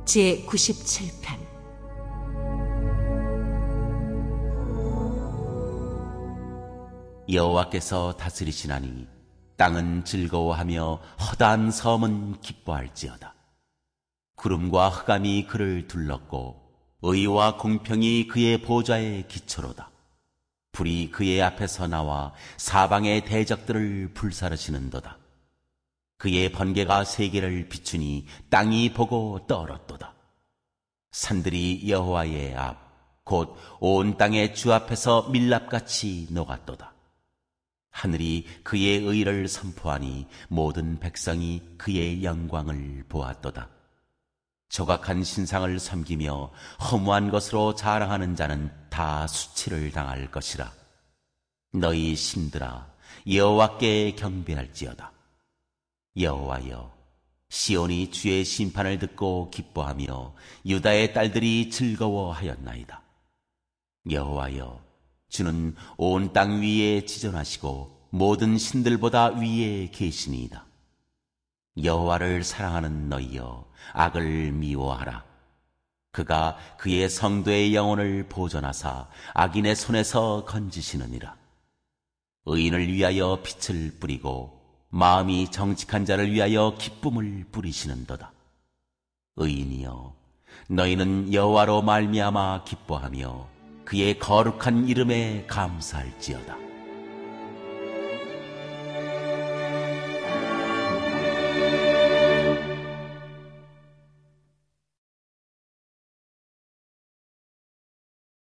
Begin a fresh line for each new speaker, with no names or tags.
제97편.
여호와께서 다스리시나니 땅은 즐거워하며 허다한 섬은 기뻐할지어다. 구름과 흑암이 그를 둘렀고 의와 공평이 그의 보좌의 기초로다. 불이 그의 앞에서 나와 사방의 대적들을 불사르시는도다. 그의 번개가 세계를 비추니 땅이 보고 떨었도다. 산들이 여호와의 앞 곧 온 땅의 주 앞에서 밀랍같이 녹았도다. 하늘이 그의 의를 선포하니 모든 백성이 그의 영광을 보았도다. 조각한 신상을 섬기며 허무한 것으로 자랑하는 자는 다 수치를 당할 것이라. 너희 신들아, 여호와께 경배할지어다. 여호와여, 시온이 주의 심판을 듣고 기뻐하며 유다의 딸들이 즐거워하였나이다. 여호와여, 주는 온 땅 위에 지존하시고 모든 신들보다 위에 계시니이다. 여호와를 사랑하는 너희여, 악을 미워하라. 그가 그의 성도의 영혼을 보존하사 악인의 손에서 건지시느니라. 의인을 위하여 빛을 뿌리고 마음이 정직한 자를 위하여 기쁨을 뿌리시는도다. 의인이여, 너희는 여호와로 말미암아 기뻐하며 그의 거룩한 이름에 감사할지어다.